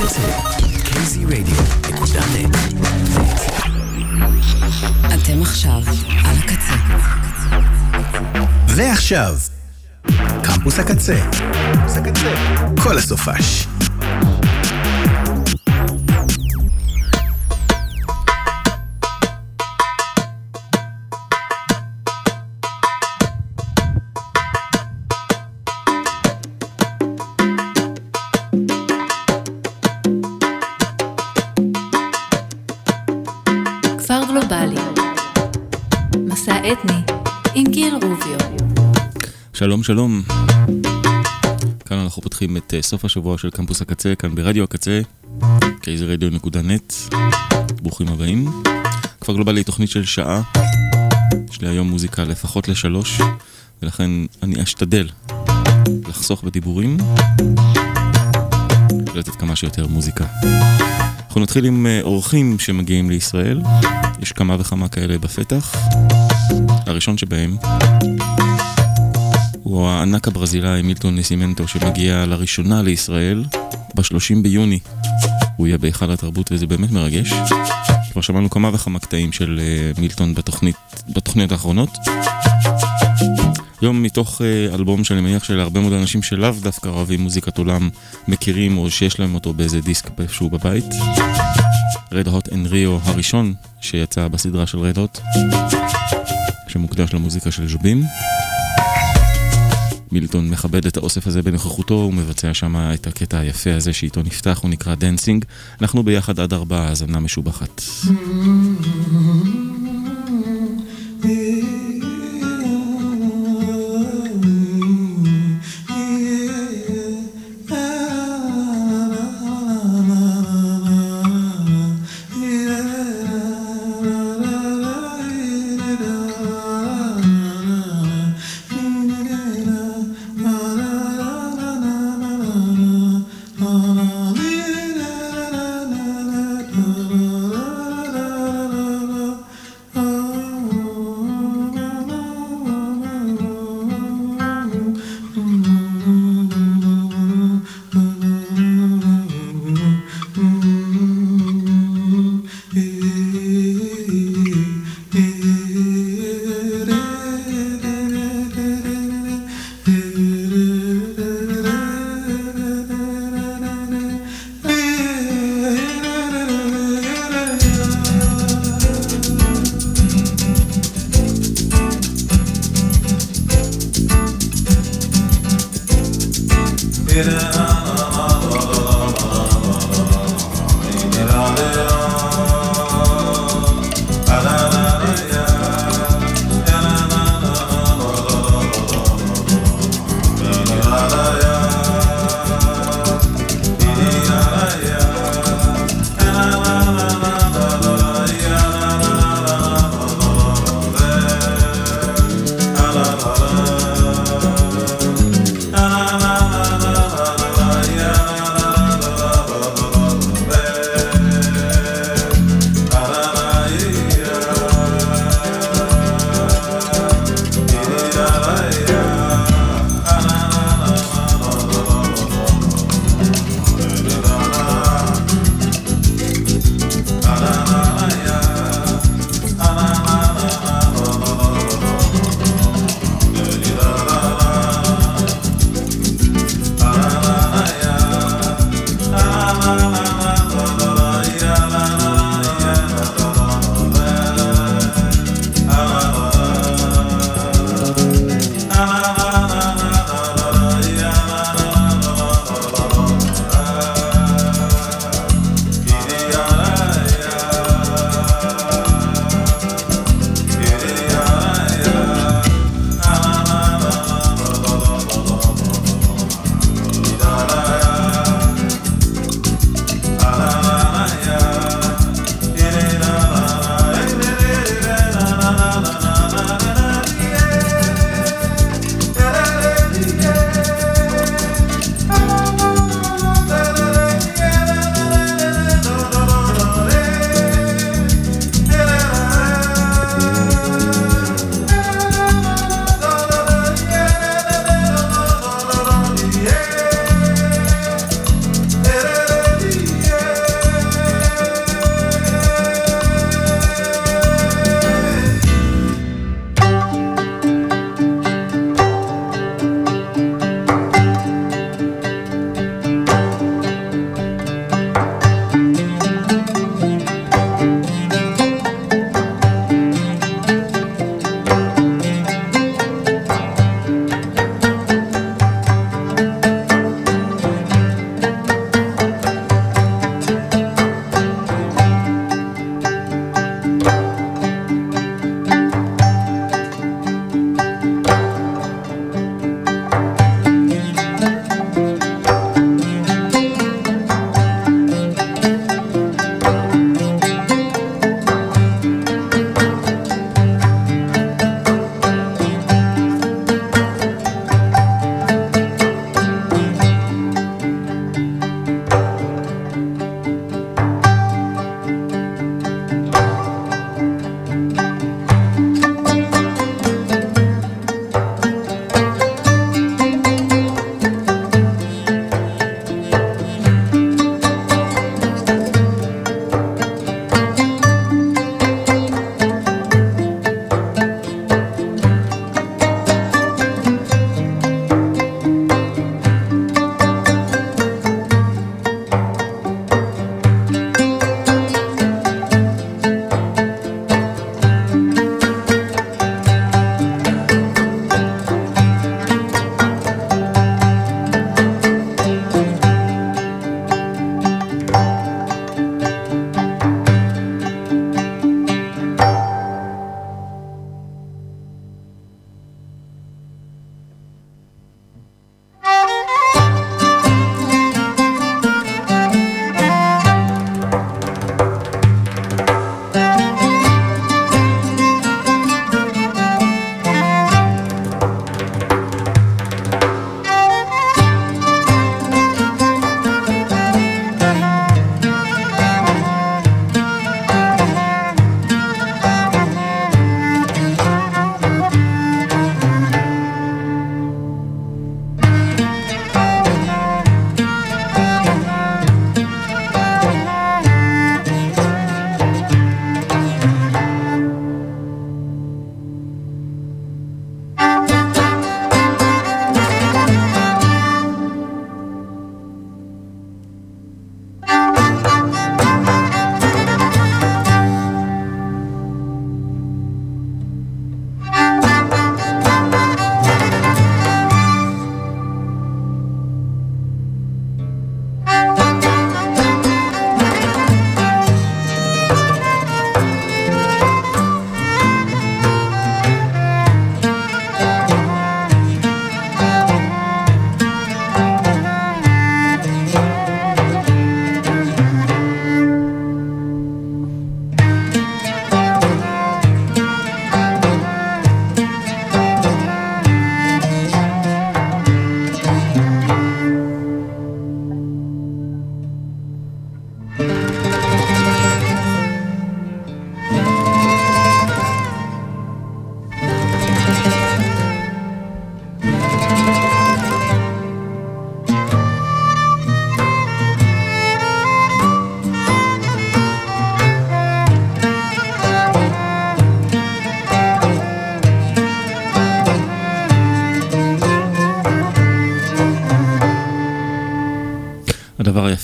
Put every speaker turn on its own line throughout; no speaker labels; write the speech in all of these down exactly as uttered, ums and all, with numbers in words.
הקצה, קי זי רדיו נקודה נט.
אתם עכשיו על הקצה.
ועכשיו, קמפוס הקצה. קמפוס הקצה. כל הסופש.
כפר גלובלי, מסע אתני עם גיל רוביו.
שלום שלום, כאן אנחנו פותחים את סוף השבוע של קמפוס הקצה, כאן ברדיו הקצה, קי זי רדיו נקודה נט. ברוכים הבאים. כפר גלובלי, תוכנית של שעה, יש לי היום מוזיקה לפחות לשלוש, ולכן אני אשתדל לחסוך בדיבורים ולתת כמה שיותר מוזיקה. אנחנו נתחיל עם אורחים שמגיעים לישראל, יש כמה וכמה כאלה בפתח. הראשון שבהם הוא הענק הברזילאי מילטון נסימנטו, שמגיע לראשונה לישראל ב-שלושים ביוני. הוא יהיה בהיכל התרבות וזה באמת מרגש. כבר שמענו כמה וכמה קטעים של מילטון בתוכנית, בתוכניות האחרונות. יום מתוך אלבום שאני מניח שלהרבה מאוד אנשים שלאו דווקא אוהבים מוזיקת עולם מכירים, או שיש להם אותו באיזה דיסק איפשהו בבית. Red Hot and Rio הראשון שיצא בסדרה של Red Hot, שמוקדש למוזיקה של ז'ובים. מילטון מכבד את האוסף הזה בנוכחותו, הוא מבצע שם את הקטע היפה הזה שאיתו נפתח, הוא נקרא דנסינג. אנחנו ביחד עד ארבעה, האזנה משובחת.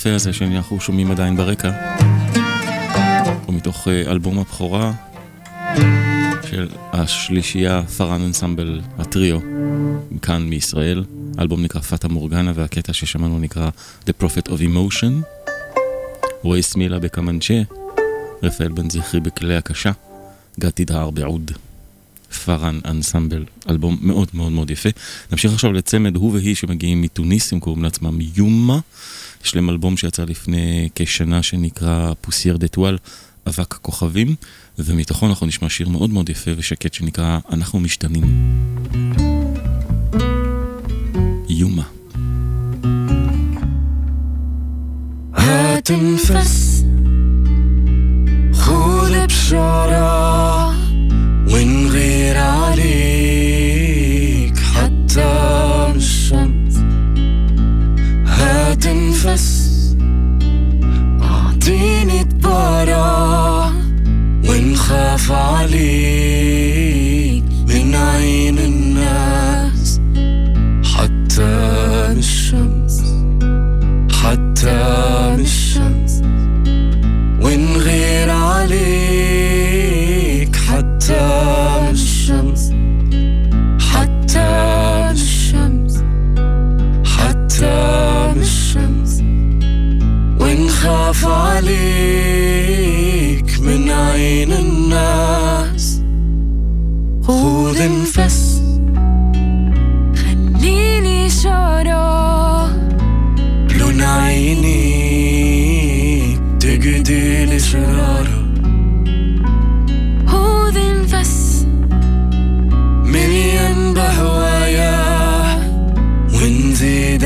היפה הזה שאנחנו שומעים עדיין ברקע, הוא מתוך אלבום הבכורה של השלישייה פארן אנסמבל, הטריו, כאן מישראל. האלבום נקרא פאטה מורגנה, והקטע ששמענו נקרא The Prophet of Emotion. רועי סמילה בקמנצ'ה, רפאל בן זכרי בכלי הקשה, גתי דהר בעוד. פארן אנסמבל, אלבום מאוד מאוד מאוד יפה. נמשיך עכשיו לצמד הוא והיא שמגיעים מתוניס, הם קוראים לעצמם יומה. יש להם אלבום שיצא לפני כשנה שנקרא פוסייר דטואל, אבק כוכבים, ומתוכו אנחנו נשמע שיר מאוד מאוד יפה ושקט שנקרא אנחנו משתנים. יומה.
هتنفس خذ بشارة ونغير عليك حتى الشمس. هتنفس أعطيني تبارة ونخاف عليك من عين الناس حتى الشمس حتى الشمس ونغير عليك حتى الشمس حتى الشمس حتى الشمس ونخاف عليك من عين الناس. خذ نفس خليني شارة لون عينيك تقدي الإشرارة.
خذ نفس
مليان بهوايا ونزيد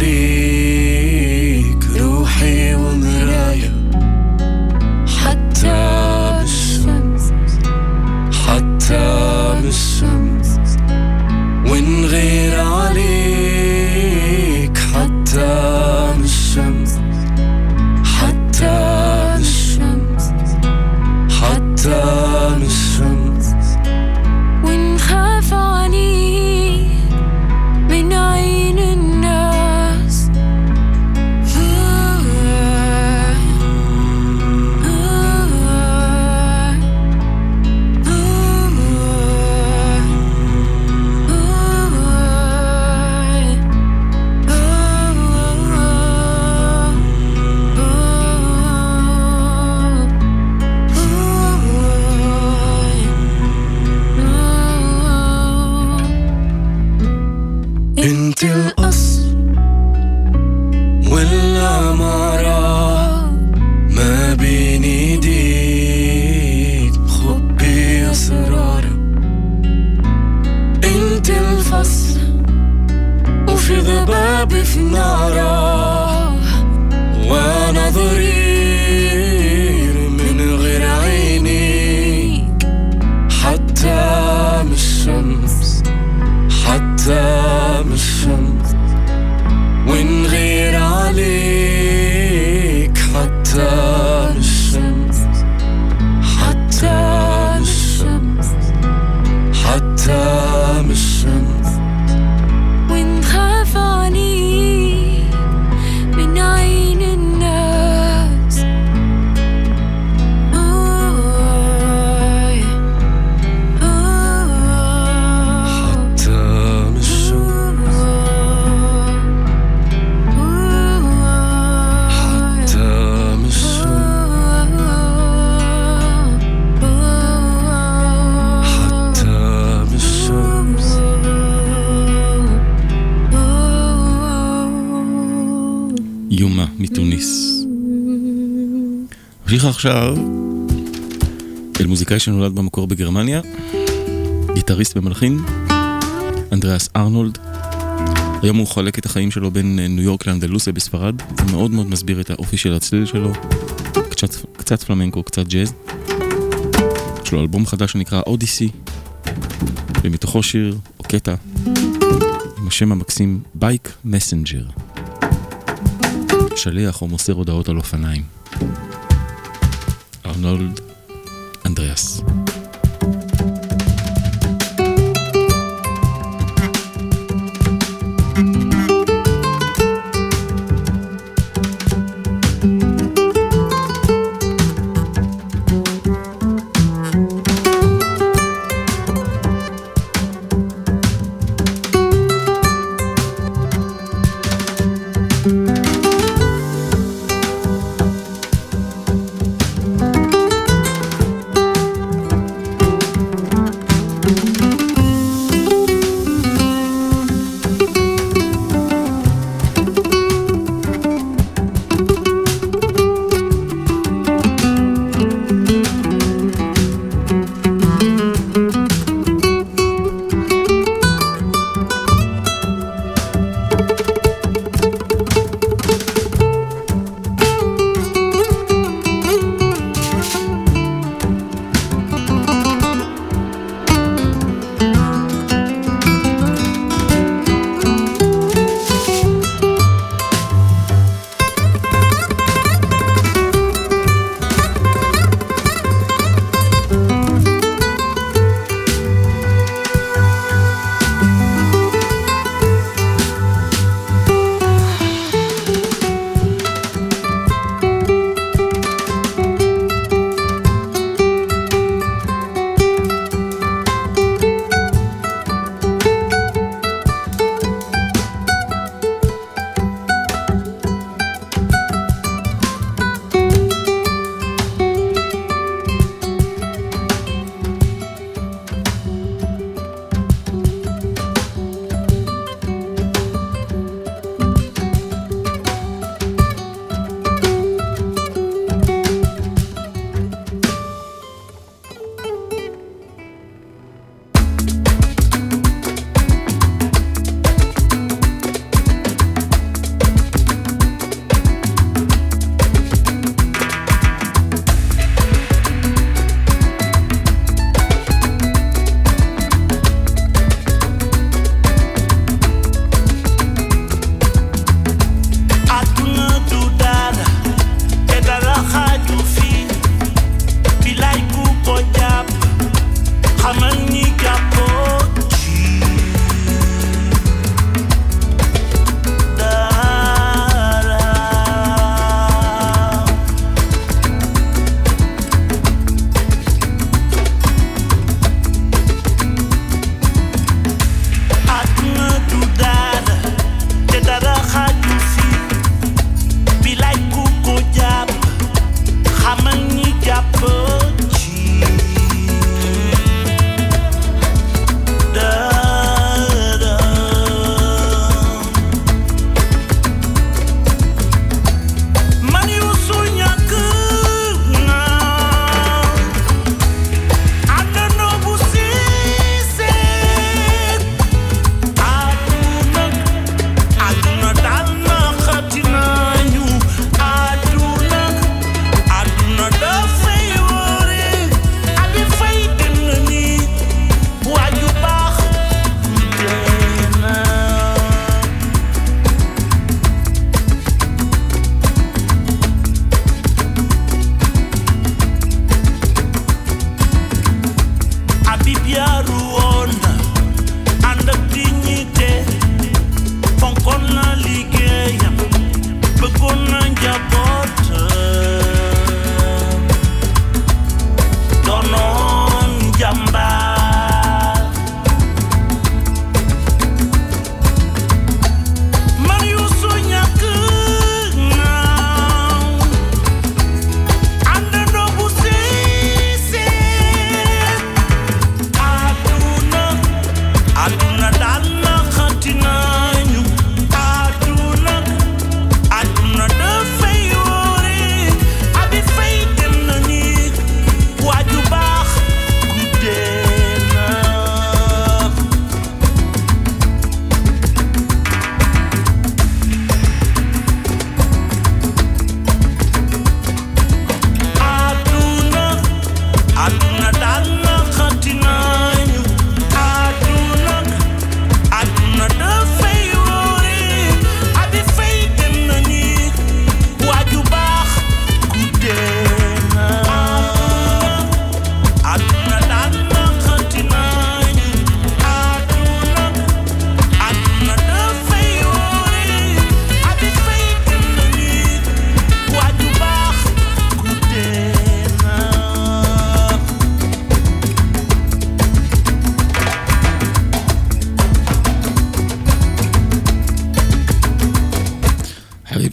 عليك روحي ومرايا حتى بالشمس حتى بالشمس ونغير عليك حتى بالشمس حتى بالشمس حتى بالشمس
ونخاف عليك من عين الناس.
انت الأصل والأمارة ما بين ايديك خبي أسرارة. انت الفصل وفي ضباب في نارة وانا ضرير من غير عينيك حتى بالشمس حتى بالشمس ونغير عليك حتى بالشمس حتى بالشمس حتى بالشمس
ونخاف عليك من عين الناس.
حتى بالشمس حتى بالشمس
יומה מתוניס. נמשיך עכשיו אל מוזיקאי שנולד במקור בגרמניה, גיטריסט במלחין, אנדריאס ארנולד. היום הוא חולק את החיים שלו בין ניו יורק לאנדלוסיה בספרד. זה מאוד מאוד מסביר את האופי של הצליל שלו, קצת, קצת פלמנקו, קצת ג'אז. יש לו אלבום חדש שנקרא אודיסי, ומתוכו שיר או קטע עם השם המקסים בייק מסנג'ר, שליח או מוסר הודעות על אופניים. ארנולד אנדריאס.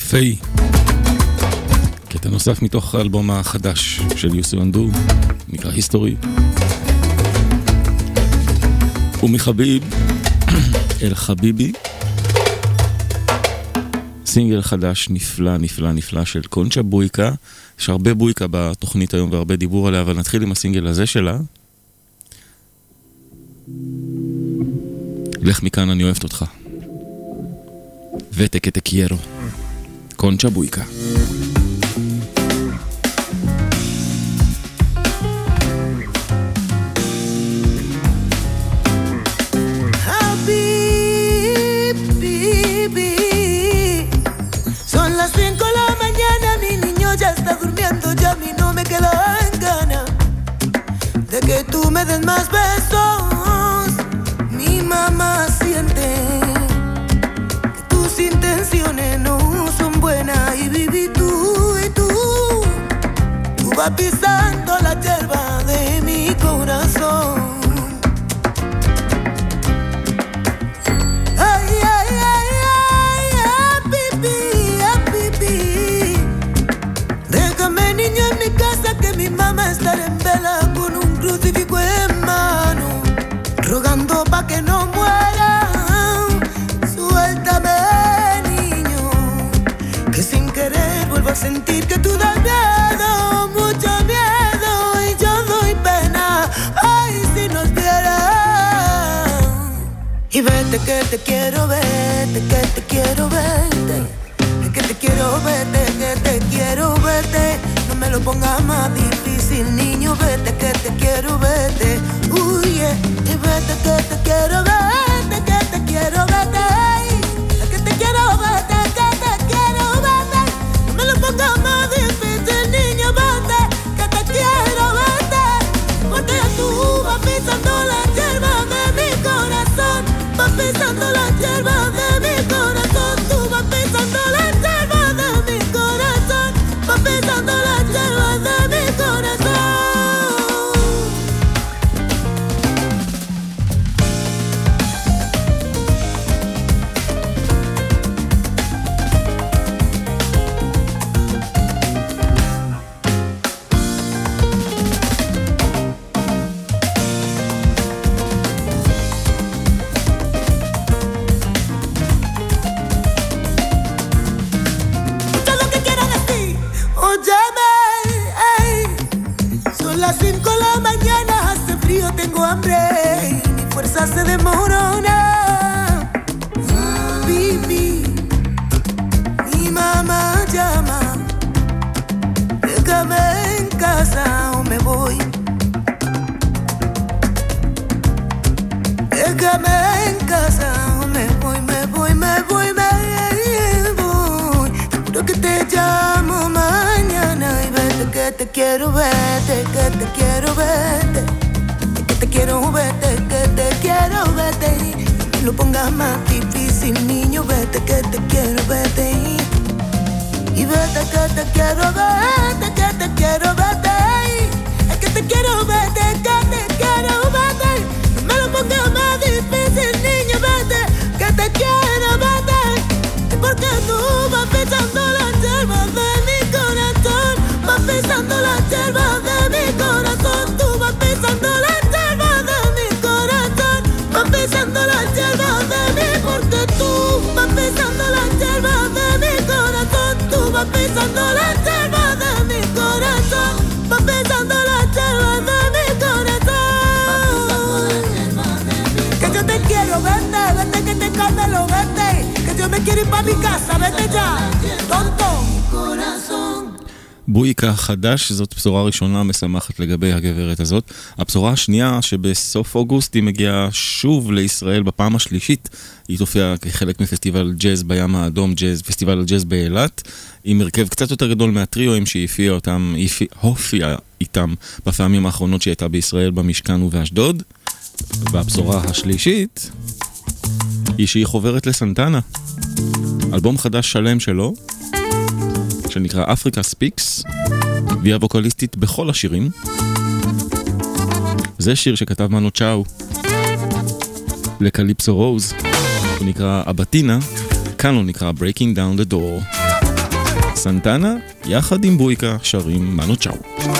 פיי. קטע נוסף מתוך האלבום החדש של יוסי אנדור, נקרא היסטורי. ומחביב אל חביבי, סינגל חדש נפלא נפלא נפלא של קונצ'ה בויקה. יש הרבה בויקה בתוכנית היום והרבה דיבור עליה, אבל נתחיל עם הסינגל הזה שלה. לך מכאן, אני אוהבת אותך. וטה que te quiero. קונצ'ה בויקה.
Que tú me des más besos, mi mamá siente que tus intenciones no son buenas y viví tú y tú, tú vas pisando la hierba de mi corazón. Ay, ay, ay, ay, ay, pipi, ay, pipi. Déjame, niño, en mi casa que mi mamá estará en vela con un crucifijo en mano, rogando pa' que no muera. Suéltame, niño, que sin querer vuelvo a sentir que tú das miedo, mucho miedo, y yo doy pena. Ay, si nos vieran. Y vete que te quiero, vete que te quiero, vete, que te quiero, vete, que te quiero, vete. No me lo pongas más difícil, niño, vete que te quiero, vete. Uy, yeah. Y vete que te quiero, vete, que te quiero, vete. Que te quiero, vete, que te quiero, vete. No me lo pongas más difícil, niño, vete, que te quiero, vete. Porque tú vas pisando la hierba de mi corazón, vas pisando la hierba de mi corazón. Tú vas pisando la hierba de mi corazón, vas pisando la hierba de mi corazón. Tengo hambre y mi fuerza se desmorona. Bibi, mi mamá llama. Déjame en casa o me voy. Déjame en casa o me voy, me voy, me voy, me voy. Seguro que te llamo mañana y vete que te quiero, vete, que te quiero, vete. Te quiero, vete, que te quiero, vete. No lo pongas más difícil, niño, vete, que te quiero, vete. Y vete, que te quiero, vete, que te quiero, vete. Es que te quiero, vete, que te quiero, vete. No me lo pongas más difícil, niño, vete, que te quiero, vete. Porque tú vas pisando la hierba de mi corazón, vas pisando la hierba de mi corazón. Tú vas pisando la pisando la hierba de mí, porque tú vas pisando la hierba de mi corazón. Tú vas pisando la hierba de mi corazón, vas pisando la hierba de mi corazón. Que yo te quiero, vete, vete que te cándalo, vete. Que yo me quiero ir pa' mi casa, vete ya, tonto.
בויקה חדש, זאת בשורה ראשונה משמחת לגבי הגברת הזאת. הבשורה השנייה שבסוף אוגוסט היא מגיעה שוב לישראל בפעם השלישית. היא תופיע כחלק מפסטיבל ג'אז בים האדום, ג'אז, פסטיבל הג'אז באילת, עם הרכב קצת יותר גדול מהטריואים שהיא הופיעה אותם, היא הופיעה איתם בפעמים האחרונות שהיא הייתה בישראל במשכן ובאשדוד. והבשורה השלישית היא שהיא חוברת לסנטנה. אלבום חדש שלם שלו, שנקרא אפריקה ספיקס, והיא הווקליסטית בכל השירים. זה שיר שכתב מנו צ'או לקליפסו רוז, הוא נקרא אבטינה, כאן הוא נקרא Breaking Down the Door. סנטנה, יחד עם בויקה, שרים מנו צ'או.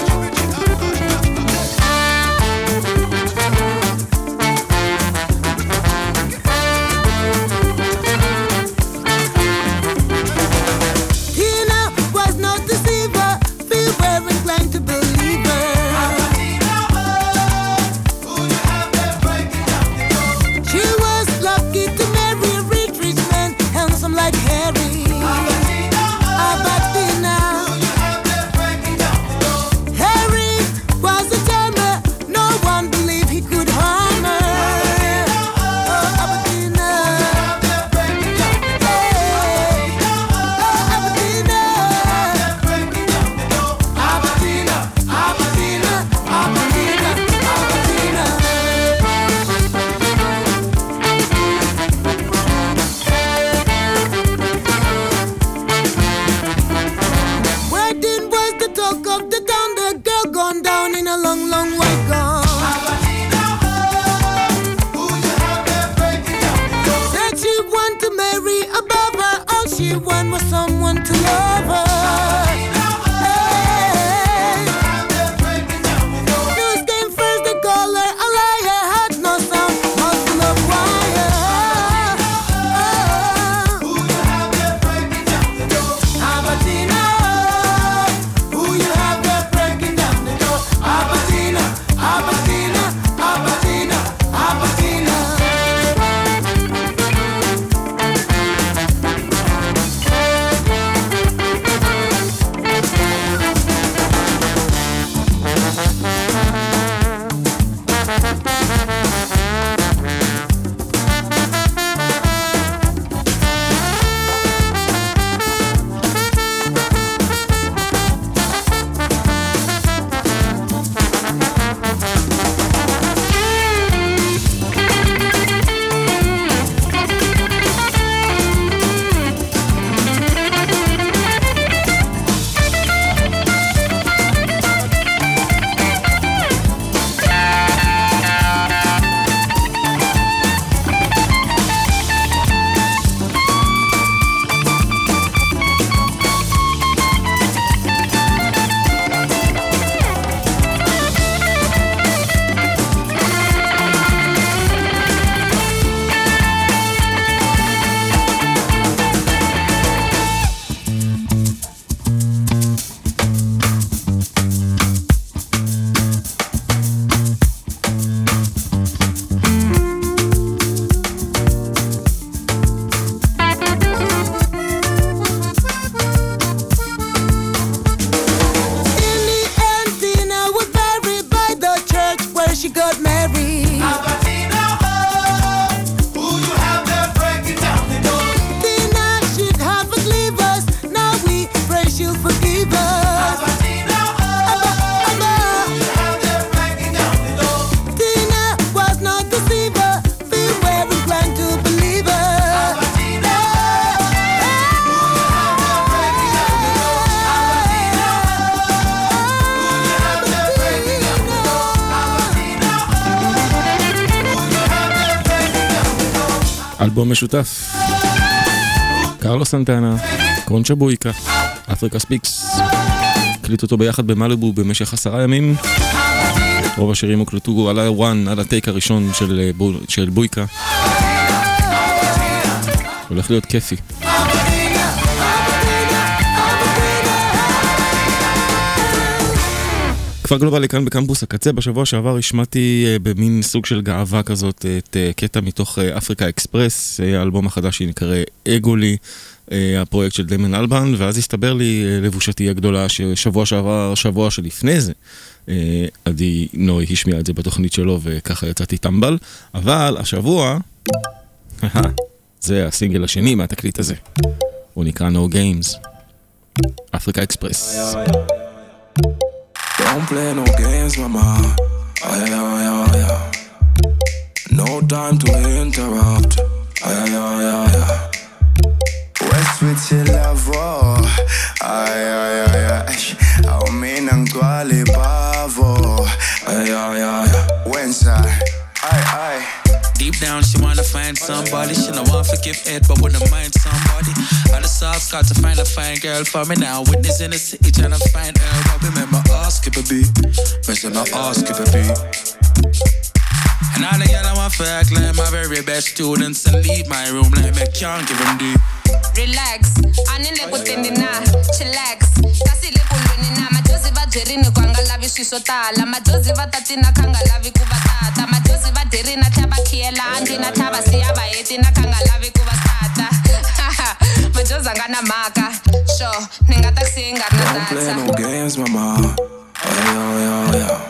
אלבום משותף, קרלוס סנטנה, קונצ'ה בויקה, אפריקה ספיקס, הקליטו אותו ביחד במליבו במשך עשרה ימים. רוב השירים הוקלטו על הוואן, על הטייק הראשון של, בו, של בויקה. הולך להיות כיפי. כפר גלובלי כאן בקמפוס הקצה. בשבוע שעבר השמעתי במין סוג של גאווה כזאת את קטע מתוך אפריקה אקספרס, האלבום החדש שנקרא אגולי, הפרויקט של דיימון אלבן, ואז הסתבר לי לבושתי הגדולה ששבוע שעבר, שבוע שלפני זה, עדי נוי השמיע את זה בתוכנית שלו וככה יצאתי טמבל, אבל השבוע זה הסינגל השני מהתקליט הזה, הוא נקרא No Games, אפריקה אקספרס.
Don't play no games, mama. Ay, ay, ay, ay, ay. No time to interrupt. Ay, ay, ay, ay, ay. West with your love, oh. Ay, ay, ay, ay. Auminan tu alibavo. Ay, ay, ay, ay. Wednesday. Ay, ay.
Deep down, she wanna find somebody. She no want to give head, but wanna mind somebody. I just
sauce, got to find a fine girl for me now. Witness in the city trying to find her. But remember, ask if a beat. Person, I ask if a beat. And all the girls I want to act like my very best students and leave my room like me can't give them deep.
Relax, anile kutendi na chillax. Kasi le kulweni na majozi va jerini kwanga lavi swiso tala. Majozi va tatina kanga lavi kuvatata. Majozi va derina tlhaba khiela angi na tlhaba siya va yeti na kanga lavi kuvatata. Majozi anga na maka. Sure, ninga taxi nga na
Don't play no games, mama. Oh yeah, yeah, yeah.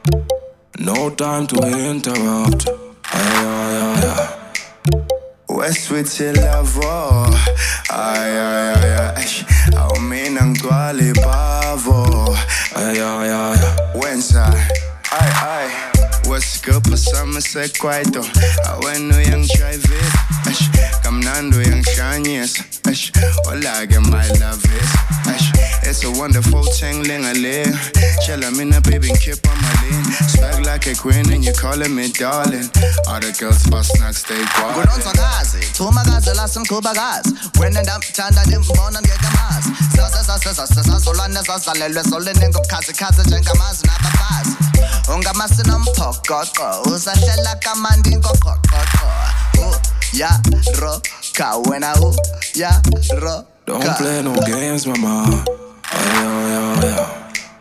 No time to interrupt. Oh yeah, yeah, yeah.
West with your love, oh. Ay, ay, ay, ay. Ako minangkwali pavo.
Ay, ay, ay, ay.
Wensa, ay, ay. What's good pa sama sa kwaito. Awen no yung drive it. Ash, kamnando yung shanyes. Ash, wala ge my love is. Ash, it's a wonderful thing, ling-a-ling. Chill, I'm in a baby, keep on my lean. Swag like a queen and you calling me darling. All the girls bust not stay quiet.
Gulonzo gazi, tuma gazi lasim kuba gaz. When and up, chanda dim bonan gegamaz. Sasa sasa sasa sasa solana sasa lelwe solene ngop kazi kazi jengamaz napa faz. Unga masinam pokoko, usa shela kamandi ngokokoko. Uh, ya roka, wena uh, ya roka.
Don't play no games, mama. Ay, ay, ay, ay.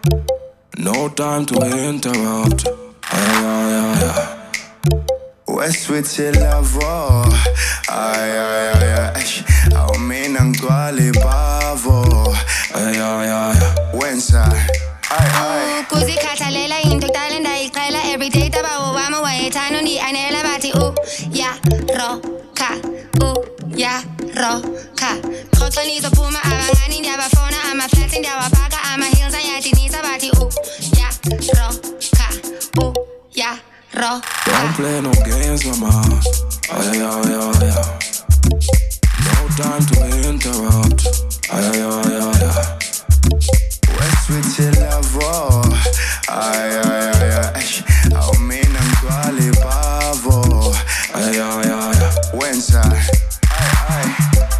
No time to interrupt. Ay, ay, ay, ay.
West with your love, oh. Ay, ay, ay, ay. Ako minangkwali pavo.
Ay, ay, ay, ay.
Wensa, ay, ay.
Kuzi katalela into talent I kala every day taba wama wa etano ni anela bati u ya roka u ya roka. Khotla ni to puma abangani ndi abafona ama flats ndi abapaka ama hills ayati ni sabati u ya roka u ya roka.
Don't play no games, mama. Ay, ay, ay, ay. No time to interrupt. Ay, ay, ay, ay, ay.
West with your love, oh. Ay, ay, ay, ay. Ako minangkwali pavo.
Ay, ay, ay, ay.
Wensa, ay, ay.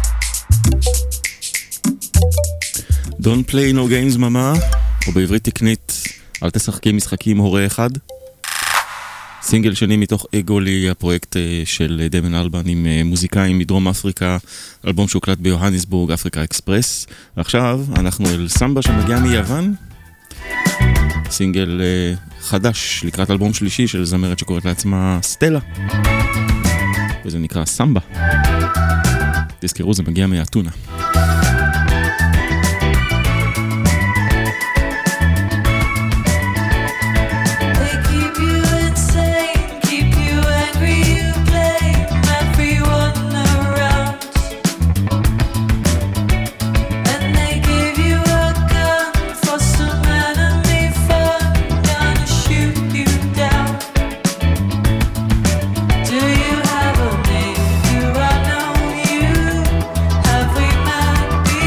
Don't play no games, mama. או בעברית תקנית, אל תשחקי משחקים הורה אחד. סינגל שני מתוך אגולי, הפרויקט של דמן אלבן עם מוזיקאים מדרום אפריקה, אלבום שהוקלט ביוהניסבורג, אפריקה אקספרס. ועכשיו אנחנו אל סמבה שמגיע מיוון, סינגל חדש לקראת אלבום שלישי של זמרת שקוראת לעצמה סטלה, וזה נקרא סמבה. תזכרו, זה מגיע מאתונה.
Have we met?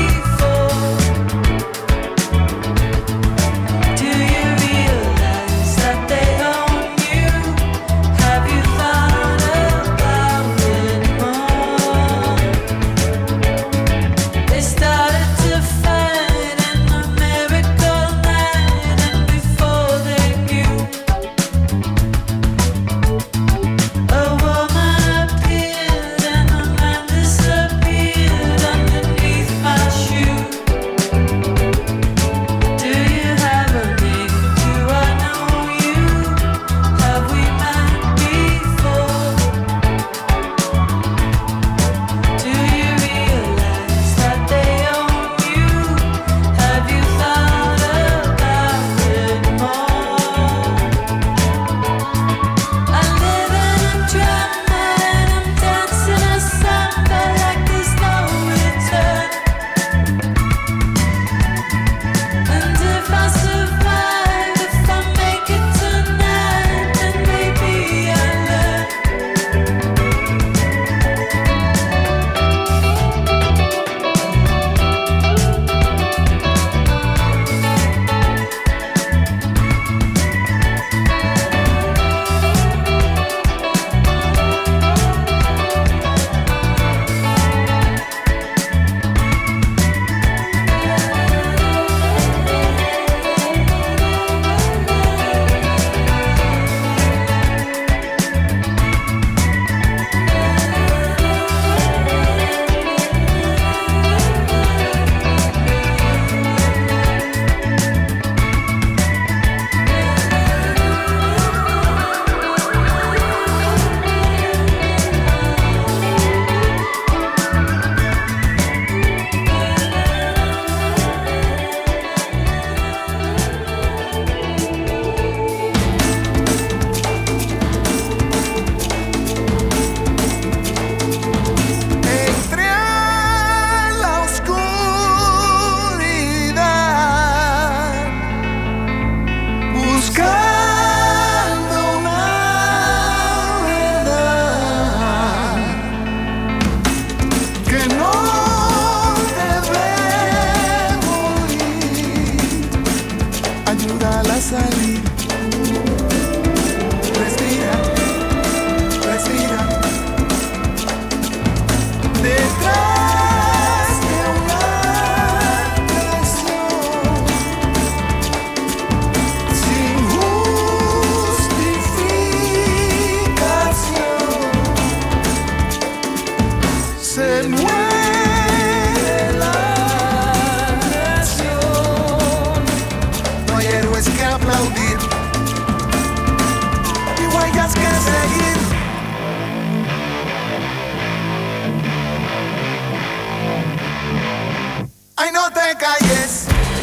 salir. Respira, respira. Detrás de una canción, sin justificación, se muere la nación. No hay héroes que aplaudir, ni huellas que seguir. Ay, no te calles,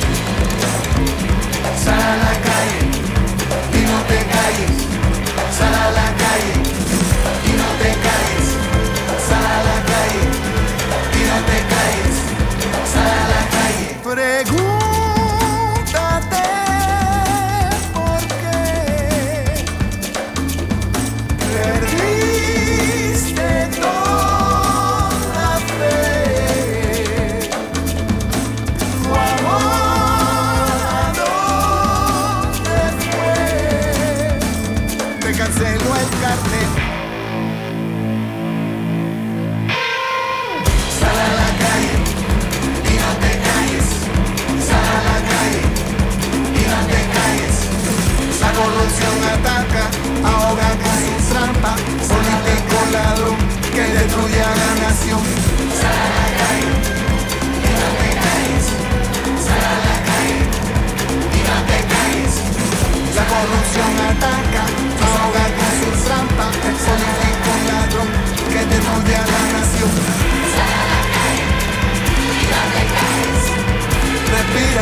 sal a la calle y no te calles, sal a la calle y no te calles, sal a la calle y no te calles, sal a la calle. Pregúntate por qué perdiste toda fe. Tu amor, ¿a dónde fue? Te canceló el carnet. Sal a la calle y no te calles. Sal a la calle y no te calles. La corrupción ataca, ahoga con su trampa. Político ladrón que destruye a la nación. Sal a la calle y no te calles. Sal a la calle y no te calles. La corrupción ataca, ahoga con su trampa. El político ladrón que destruye a la nación. Sal a la calle y no te calles. Respira.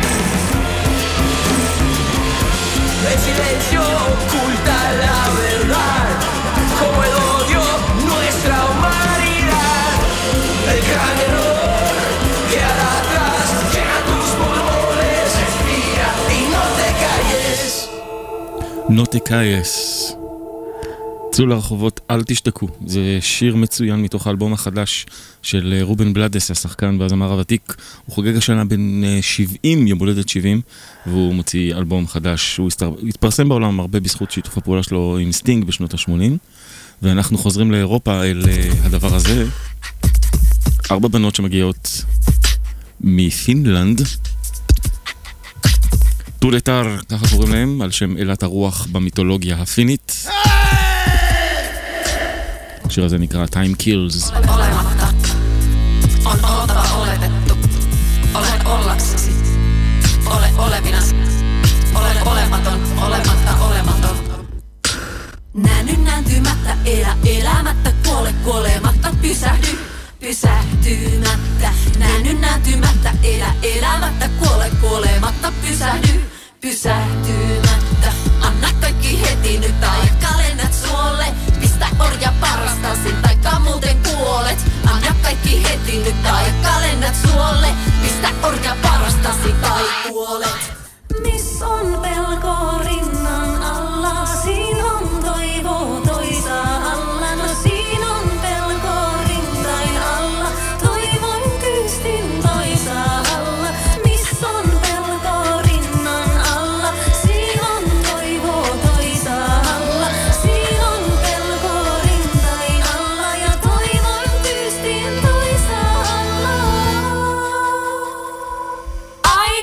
El silencio oculta la verdad, como el odio nuestra humanidad. El gran error queda atrás, llena tus pulmones, respira y no te calles.
לא תקייס. צאו לרחובות, אל תשתקו. זה שיר מצוין מתוך האלבום החדש של רובן בלאדס, השחקן והזמר הוותיק. הוא חוגג השנה בין שבעים, יום הולדת שבעים, והוא מוציא אלבום חדש. הוא התפרסם בעולם הרבה בזכות שיתוף הפעולה שלו עם סטינג בשנות ה-שמונים. ואנחנו חוזרים לאירופה אל הדבר הזה. ארבע בנות שמגיעות מפינלנד. טולטר, ככה קוראים להם, על שם אלת הרוח במיתולוגיה הפינית. השיר הזה נקרא Time Kills.
Olematta on oltava oletettu. Olen ollaksesi. Ole olevinasi. Olen olematon, olematta olematon. Näänny nääntymättä, elä elämättä, kuole kuolematta, pysähdy pysähtymättä. Näänny nääntymättä, elä elämättä, kuole kuolematta, pysähdy pysähtymättä. Anna kaikki heti nyt tai kalennat suolle. Pistä orja parastasi taikka muuten kuolet. Anna kaikki heti nyt tai kalennat suolle. Pistä orja parastasi tai kuolet. Miss on pelko rinnan alla, siin on toivo toisaalla. No siin on pelko rintain alla, toivon tyystin toisaalla. Miss on pelko rinnan alla, siin on toivo toisaalla. Siin on pelko rintain alla ja toivon tyystin toisaalla. I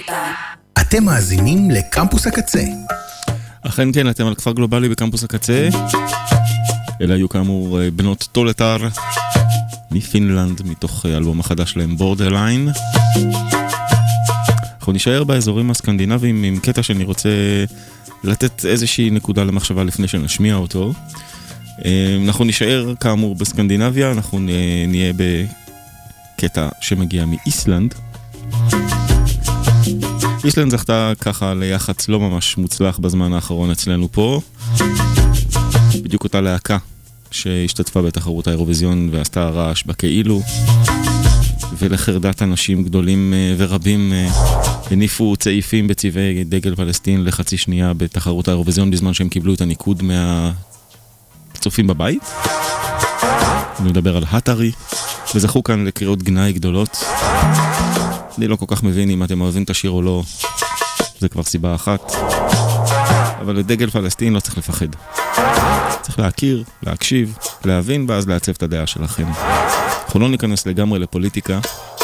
אתם מאזינים לקמפוס הקצה.
אכן כן, אתם על כפר גלובלי בקמפוס הקצה. אלה היו כאמור בנות טולטר מפינלנד, מתוך אלבום החדש שלהם בורדרליין. אנחנו נשאר באזורים הסקנדינביים עם קטע שאני רוצה לתת איזושהי נקודה למחשבה לפני שנשמיע אותו. אנחנו נשאר כאמור בסקנדינביה, אנחנו נהיה בקטע שמגיע מאיסלנד. איסלנד זכתה ככה ליחץ לא ממש מוצלח בזמן האחרון אצלנו פה. בדיוק אותה להקה שהשתתפה בתחרות האירוויזיון ועשתה רעש בכאילו, ולחרדת אנשים גדולים ורבים הניפו צעיפים בצבעי דגל פלסטין לחצי שנייה בתחרות האירוויזיון בזמן שהם קיבלו את הניקוד מהצופים בבית. אני מדבר על הטרי, וזכו כאן לקריאות גנאי גדולות. אני לא כל כך מבין אם אתם אוהבים את השיר או לא, זה כבר סיבה אחת. אבל לדגל פלסטין לא צריך לפחד. צריך להכיר, להקשיב, להבין, ואז לעצב את הדעה שלכם. אנחנו לא ניכנס לגמרי לפוליטיקה.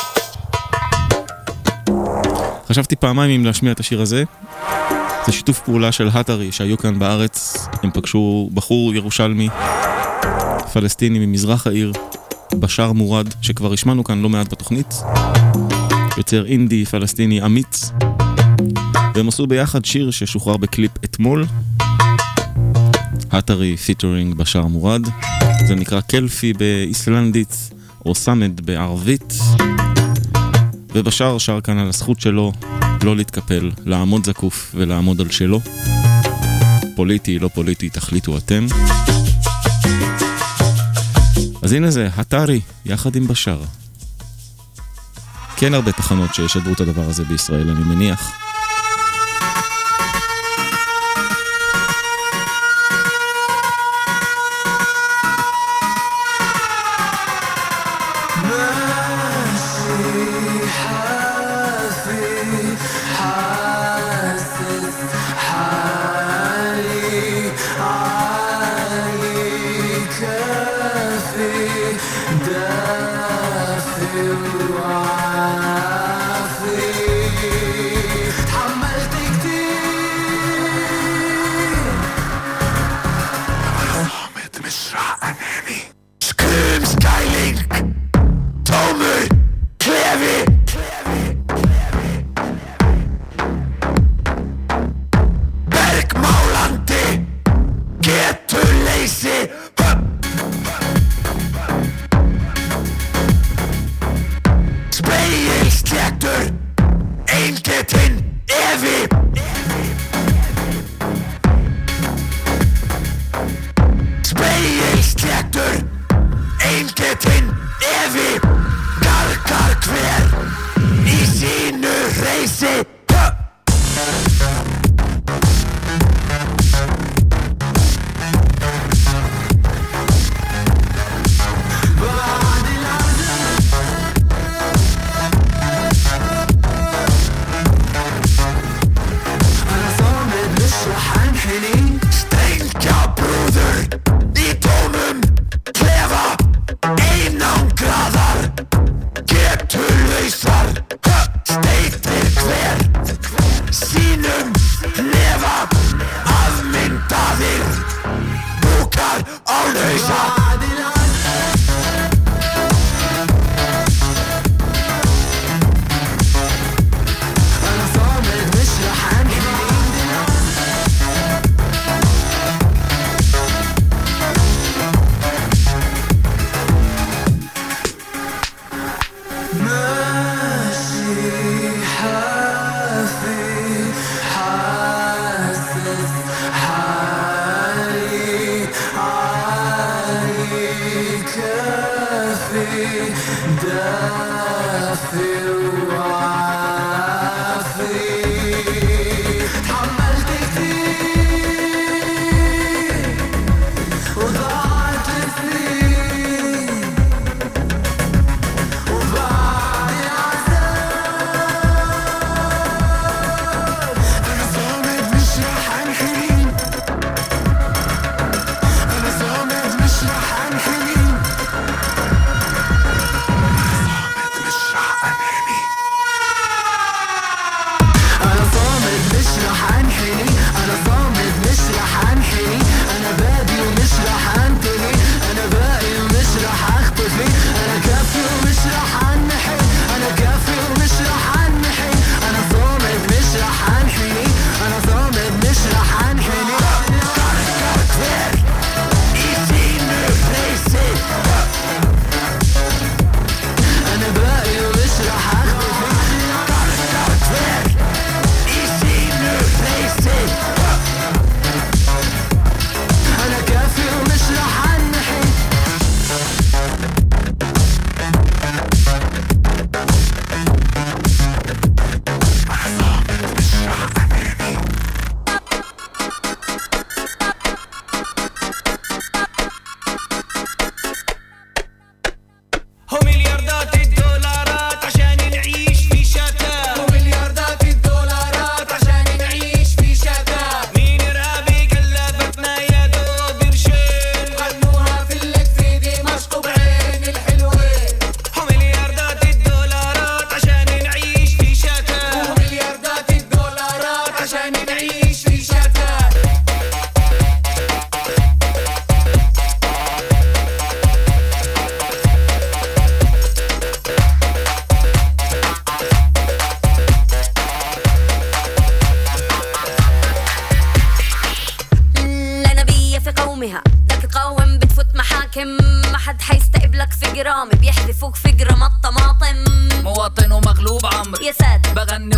חשבתי פעמיים אם להשמיע את השיר הזה. זה שיתוף פעולה של הטרי שהיו כאן בארץ. הם פגשו בחור ירושלמי, פלסטיני ממזרח העיר, בשאר מורד, שכבר השמענו כאן לא מעט בתוכנית. יוצר אינדי פלסטיני אמיץ. והם עשו ביחד שיר ששוחרר בקליפ אתמול. הטרי פיטרינג בשאר מורד. זה נקרא קלפי באיסלנדית או סמד בערבית. ובשאר שר כאן על הזכות שלו לא להתקפל, לעמוד זקוף ולעמוד על שלו. פוליטי, לא פוליטי, תחליטו אתם. אז הנה זה, הטרי יחד עם בשאר. כן הרבה תחנות שישדרו את הדבר הזה בישראל, אני מניח.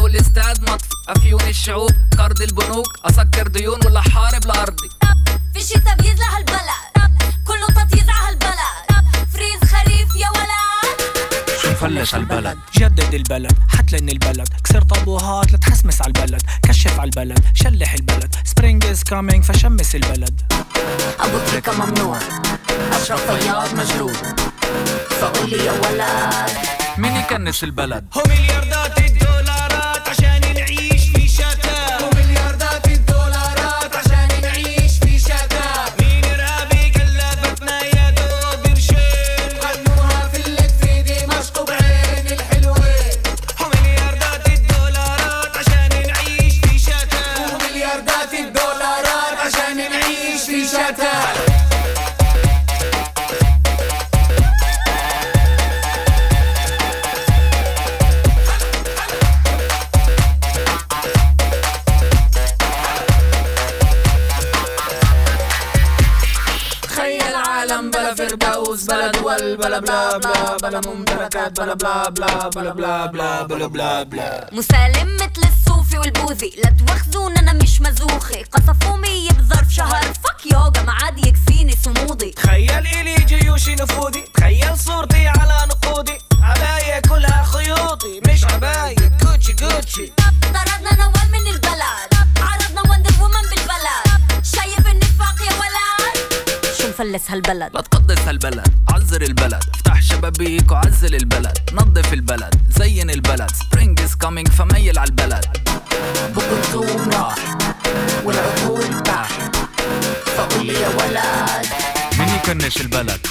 والاستاد مطفي افيون الشعوب قرض البنوك اسكر ديون ولا حارب لارضي
في الشتا بيزرع هالبلد كله تطيز على هالبلد فريز خريف يا ولد
شو مفلش هالبلد
جدد البلد حتلن البلد كسر طابوهات لتحسمس على البلد كشف على البلد شلح البلد سبرينج از كامينج فشمس البلد
ابو تريكة ممنوع اشرف فياض مجلود فقول لي يا ولد
مين يكنس البلد
هو ملياردات الدولارات عشان نعيش في شتاء هو ملياردات الدولارات عشان نعيش في شتاء مين إرهابي قلبتنا يا دوب قرشين غنوها في اللي في دمشق بعين الحلوين هو ملياردات الدولارات عشان نعيش في شتاء هو ملياردات الدولارات عشان نعيش في شتاء بلا فردوس بلا دول بلا بلا بلا بلا ممتلكات بلا بلا بلا بلا بلا بلا بلا بلا بلا
مسالم مثل الصوفي والبوذي لا تواخذون انا مش مزوخي قصفوا مية بظرف شهر فك يوغا ما عاد يكفيني صمودي
تخيل الي جيوشي نفودي تخيل صورتي على نقودي عباية كلها خيوطي مش عباية كوتشي كوتشي
طردنا نوال من البلد عرضنا وندر وومن بالبلد شايف النفاق يا ولد شو مفلس هالبلد
لا تقدس هالبلد عزر البلد افتح شبابيك وعزل البلد نظف البلد زين البلد سبرينج از كامينج فميل على البلد
بكرتوم راح والعقول باح فقول لي يا ولد
مين يكنش البلد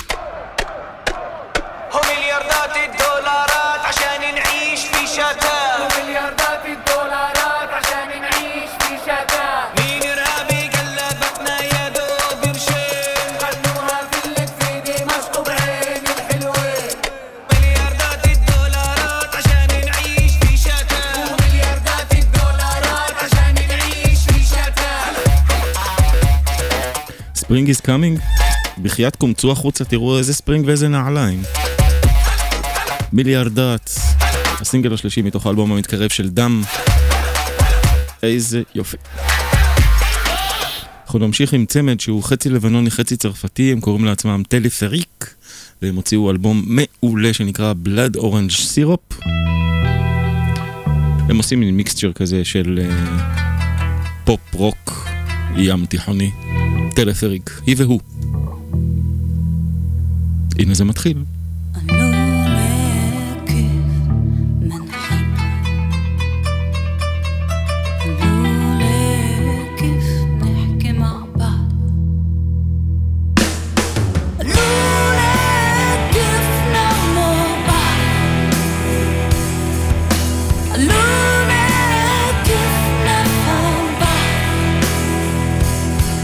هو ملياردات الدولارات عشان نعيش في شتاء هو ملياردات الدولارات عشان نعيش في شتاء مين إرهابي قلبتنا يا دوب قرشين غنوها في اللي في دمشق بعين الحلوين ملياردات الدولارات عشان نعيش في شتاء هو ملياردات الدولارات عشان نعيش في شتاء
ספרינג is coming. בחייאת קומצו החוצה, תראו איזה ספרינג ואיזה נעליים. מיליארדט, הסינגל השלישי מתוך האלבום המתקרב של דם. איזה יופי. אנחנו נמשיך עם צמד שהוא חצי לבנוני חצי צרפתי, הם קוראים לעצמם טלפריק, והם הוציאו אלבום מעולה שנקרא Blood Orange Syrup. הם עושים מין מיקסצ'ר כזה של uh, פופ רוק ים תיכוני. טלפריק, היא והוא. הנה זה מתחיל.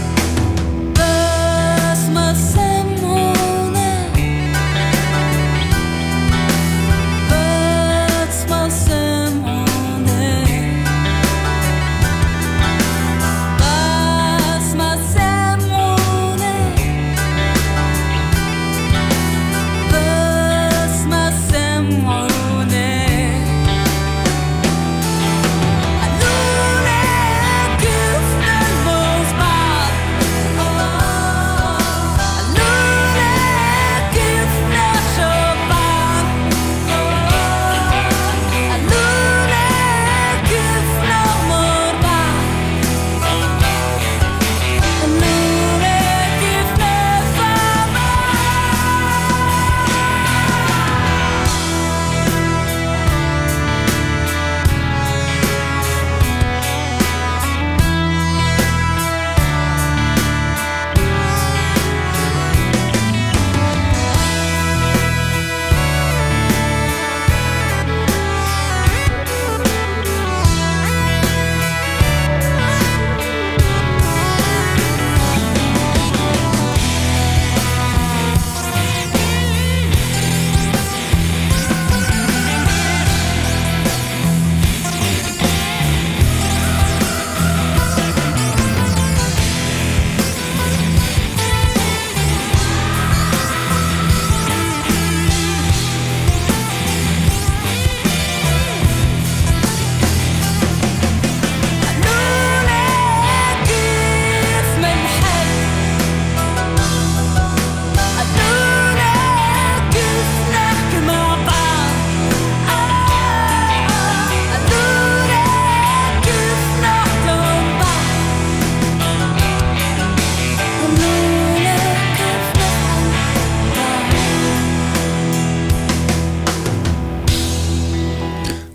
Buzz my semone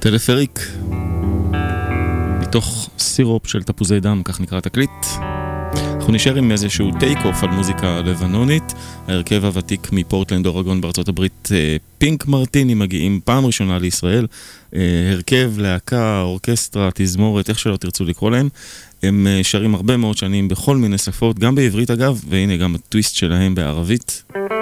טלפריק, מתוך סירופ של תפוזי דם, כך נקרא תקליט. אנחנו נשאר עם איזשהו טייק אוף על מוזיקה לבנונית. ההרכב הוותיק מפורטלנד אורגון בארצות הברית, פינק מרטיני, מגיעים פעם ראשונה לישראל. הרכב, להקה, אורקסטרה, תזמורת, איך שלא תרצו לקרוא להם. הם שרים הרבה מאוד שנים בכל מיני שפות, גם בעברית אגב, והנה גם הטוויסט שלהם בערבית.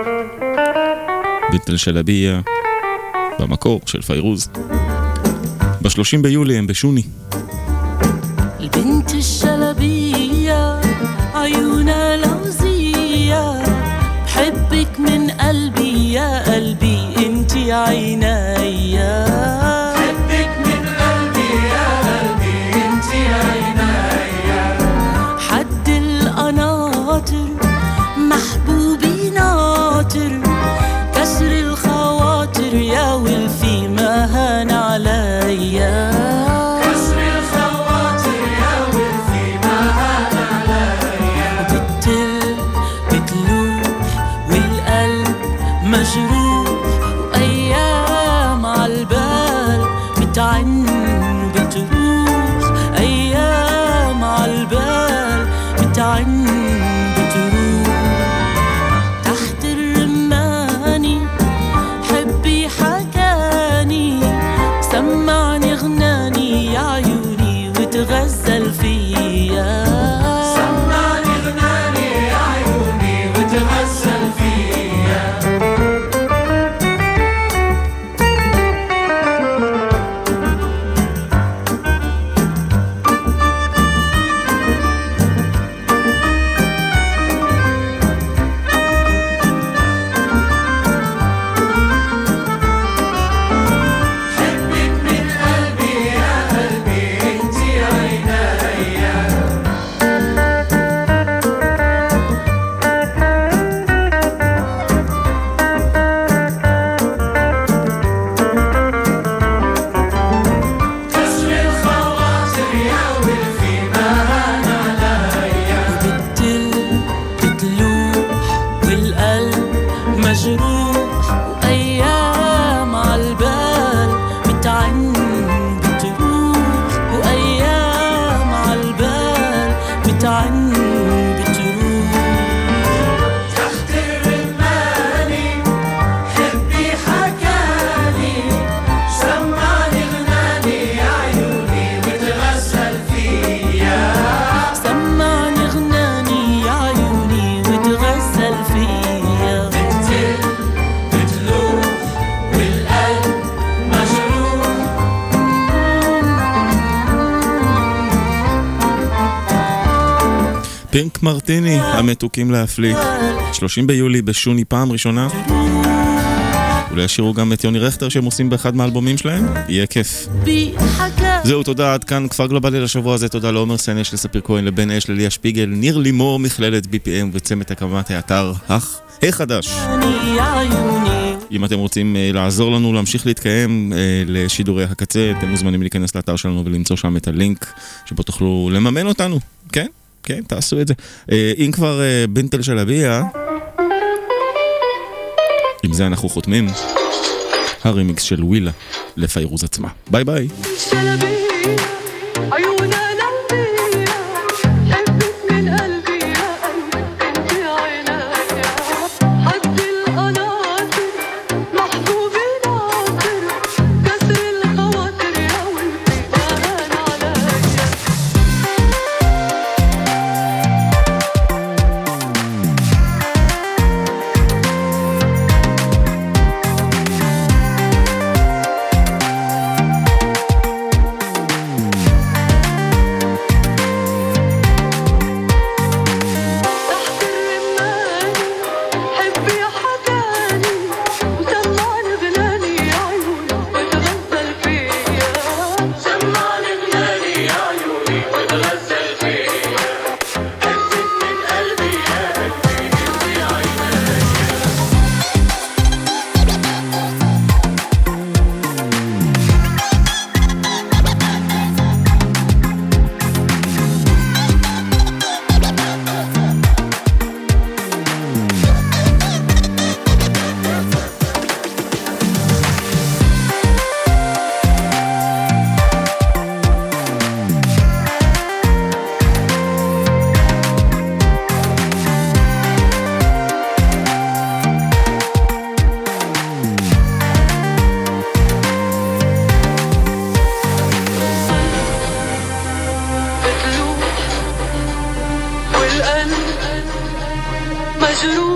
בית אל-שלביה, במקור של פיירוז. ב-שלושים ביולי הם בשוני.
البنت الشلبية عيونها لوزية بحبك من قلبي يا قلبي انتي عينيا بحبك من قلبي يا قلبي انتي عينيا حد القناطر محبوبي ناطر كسر الخواطر يا ولفي ما هان عليا مجروح وأيام عالبال بتعن بتروح أيام عالبال بتعن بتروح تحت الرماني حبي حكاني سمعني غناني يا عيوني وتغزل فيا سمعني غناني يا عيوني وتغزل فيا
פינק מרטיני, המתוקים להפליא. שלושים ביולי בשוני פעם ראשונה. אולי ישירו גם את יוני רכטר שהם עושים באחד מהאלבומים שלהם? יהיה כיף. זהו, תודה, עד כאן כפר גלובלי לשבוע הזה. תודה לעומר סנש, לספיר כהן, לבן אש, לליה שפיגל, ניר לימור, מכללת בי פי אם וצמת הקמת האתר אך החדש. אם אתם רוצים לעזור לנו להמשיך להתקיים לשידורי הקצה, אתם מוזמנים להיכנס לאתר שלנו ולמצוא שם את הלינק שבו תוכלו לממן אותנו. כן? כן, תעשו את זה. אם כבר בית אל-שלביה, עם זה אנחנו חותמים. הרימיקס של ווילה לפיירוז עצמה. ביי ביי.
تروح